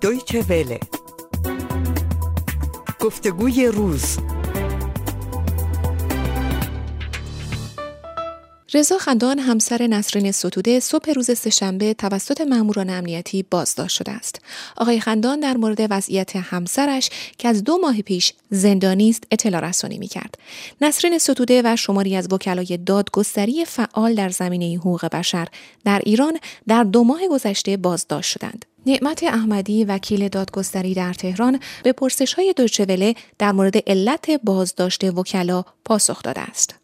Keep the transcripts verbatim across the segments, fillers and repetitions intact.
دویچه وله. گفتگوی روز. رضا خندان همسر نسرین ستوده صبح روز سه‌شنبه توسط ماموران امنیتی بازداشت شده است. آقای خندان در مورد وضعیت همسرش که از دو ماه پیش زندانی است اطلاع رسانی می‌کرد. نسرین ستوده و شماری از وکلای دادگستری فعال در زمینه حقوق بشر در ایران در دو ماه گذشته بازداشت شدند. نعمت احمدی وکیل دادگستری در تهران به پرسش‌های دویچه وله در مورد علت بازداشت وکلا پاسخ داده است.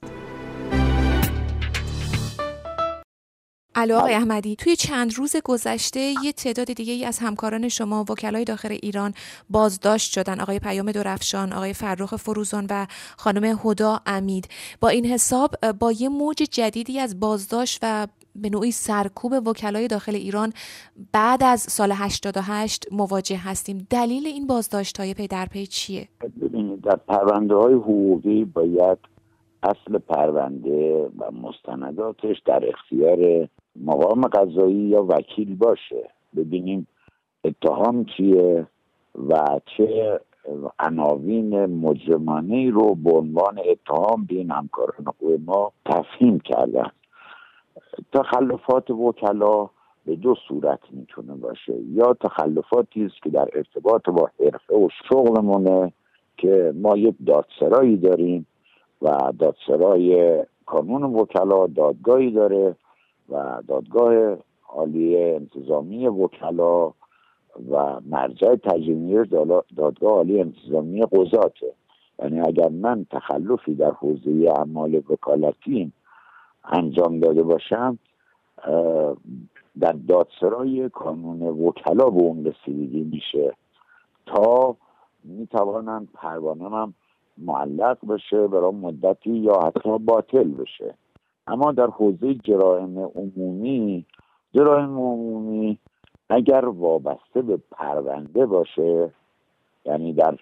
علی آقای احمدی، توی چند روز گذشته یه تعداد دیگه ای از همکاران شما وکلای داخل ایران بازداشت شدن. آقای پیام درفشان، آقای فرخ فروزان و خانم هدا امید. با این حساب با یه موج جدیدی از بازداشت و به نوعی سرکوب وکلای داخل ایران بعد از سال هشتاد و هشت مواجه هستیم. دلیل این بازداشت‌های پی در پی چیه؟ ببینید، در پرونده‌های حقوقی باید اصل پرونده و مستنداتش در اختیار مقام قضایی یا وکیل باشه. ببینیم اتهام چیه و چه عناوین مجرمانه‌ای رو به عنوان اتهام به این همکاران خوب ما تفهیم کردن. تخلفات وکلا به دو صورت میتونه باشه. یا تخلفاتی است که در ارتباط با حرفه و شغلمونه که ما یک دادسرایی داریم و دادسرای کانون وکلا دادگاهی داره و دادگاه عالی انتظامی وکلا و مرجع تجریمی دادگاه عالی انتظامی قضاته. یعنی اگر من تخلفی در حوزه اعمال وکالتی انجام داده باشم، در دادسرای کانون وکلا به اون رسیدگی میشه تا میتوانم پروانه‌ام معلق بشه برای مدتی یا حتی باطل بشه. اما در حوزه جرایم عمومی جرایم عمومی اگر وابسته به پرونده باشه، یعنی در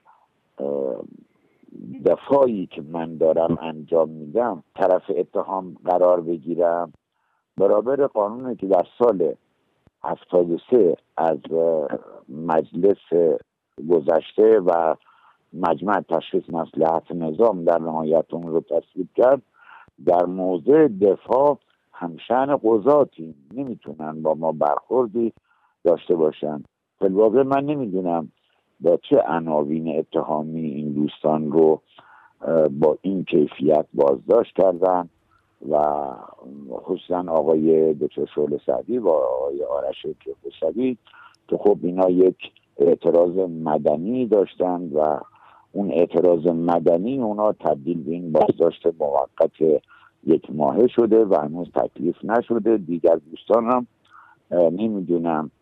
دفاعی که من دارم انجام میدم طرف اتهام قرار بگیرم، برابر قانونی که در سال هفتاد و سه از مجلس گذشته و مجمع تشخیص مصلحت نظام در نهایت اون رو تصویب کرد، در موضع دفاع همشأن قضاتی نمیتونن با ما برخوردی داشته باشن. فی الواقع من نمیدونم با چه عناوین اتهامی این دوستان رو با این کیفیت بازداشت کردن و خصوصا آقای دکتر شعله سعدی و آقای آرش کیخسروی که خب اینا یک اعتراض مدنی داشتن و اون اعتراض مدنی اونا تبدیل به این بازداشت موقت یک ماهه شده و هنوز تکلیف نشده. دیگر دوستان هم نمیدونم،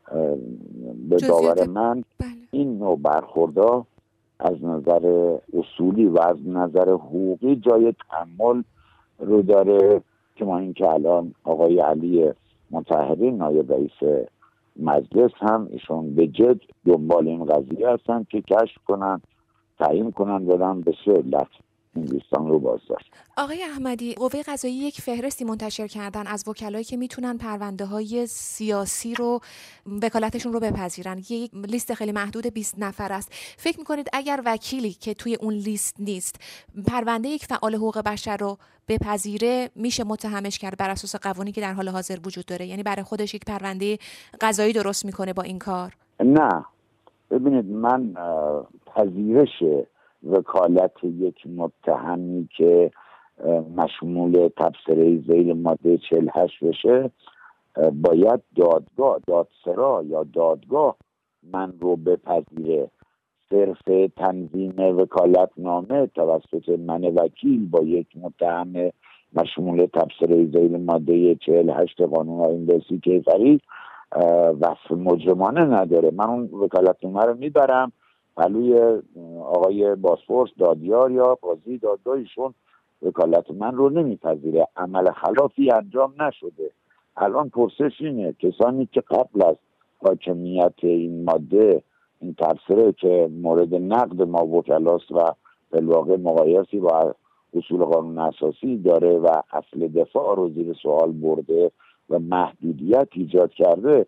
به باور من این نوع برخوردها از نظر اصولی و از نظر حقوقی جای تأمل رو داره که ما این که الان آقای علی مطهری نایب رئیس مجلس هم ایشون به جد دنبال این قضیه هستن که کشف کنن، تعیین کنن بدن به چه علت این دوستان رو بازداشت. آقای احمدی، قوه قضاییه یک فهرستی منتشر کردن از وکلایی که میتونن پرونده‌های سیاسی رو وکالتشون رو بپذیرن. یک لیست خیلی محدود بیست نفر است. فکر میکنید اگر وکیلی که توی اون لیست نیست پرونده یک فعال حقوق بشر رو بپذیره میشه متهمش کرد بر اساس قوانینی که در حال حاضر وجود داره؟ یعنی برای خودش یک پرونده قضایی درست میکنه با این کار؟ نه، ببینید، من پذیرش وکالت یک متهمی که مشمول تبصره ذیل ماده چهل و هشت بشه باید دادگاه دادسرا یا دادگاه من رو بپذیره. صرف تنظیم وکالتنامه توسط من وکیل با یک متهم مشمول تبصره ذیل ماده چهل و هشت قانون آیین کیفری وصف مجرمانه نداره. من اون وکالتنامه رو میبرم پلوی آقای بازپرس دادیار یا قاضی دادگاهشون، وکالت من رو نمیپذیره. عمل خلافی انجام نشده. الان پرسش اینه کسانی که قبل از حاکمیت این ماده این تبصره که مورد نقد ما وکلاست و بالواقع مقایسی با اصول قانون اساسی داره و اصل دفاع رو زیر سوال برده و محدودیت ایجاد کرده،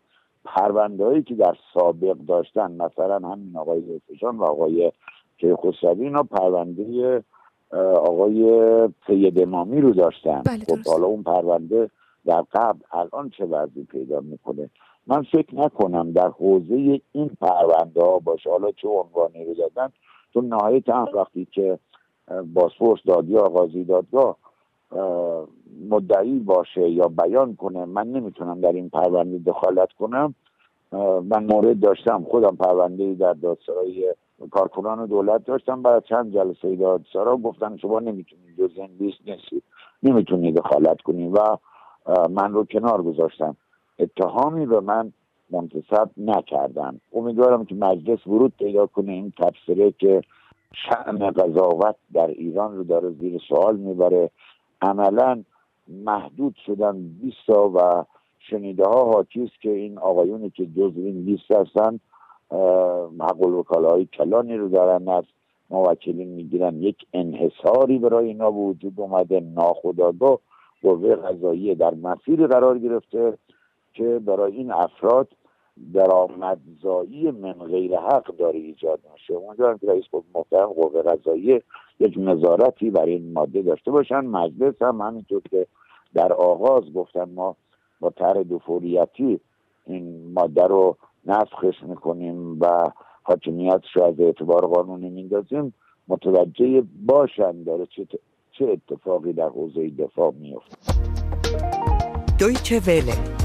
پرونده‌هایی که در سابق داشتن، مثلا همین آقای زلفشان و آقای کیخسروی، اینا پرونده آقای سید امامی رو داشتن. خب حالا اون پرونده در قبل الان چه وضعی پیدا میکنه؟ من فکر نکنم در حوزه این پرونده ها باشه، حالا چه عنوانی رو دادن، تو نهایت هم وقتی که بازپرس، دادیا، قاضی دادگاه مدعی باشه یا بیان کنه، من نمیتونم در این پرونده دخالت کنم. من مورد داشتم خودم پرونده‌ای در دادسرای کارکنان دولت داشتم، بعد چند جلسه دادسرا گفتن شما نمیتونید، جز این لیست نیستید، نمیتونید دخالت کنید و من رو کنار گذاشتم. اتهامی به من منتسب نکردن. امیدوارم که مجلس ورود پیدا کنه این تبصره که شأن قضاوت در ایران رو داره زیر سوال میبره. عملا محدود شدن بیست تا و شنیده ها حاکی است که این آقایونی که جز این لیست هستن حق الوکاله‌های کلانی رو دارن، از موکلین میگیرن. یک انحصاری برای اینا وجود اومده، ناخودآگاه قوه قضاییه در مسیر قرار گرفته که برای این افراد درآمدزایی من غیر حق داره ایجاد میشه. امیدوارم که رئیس محترم قوه قضاییه یک نظارتی برای این ماده داشته باشن. مجلس هم همینطور که در آغاز گفتن ما با طرح دوفوریتی این ماده رو نسخش میکنیم و حاکمیتش رو از اعتبار قانونی میندازیم، متوجه باشن داره چه چه اتفاقی در حوزه دفاع میفته. دویچه وله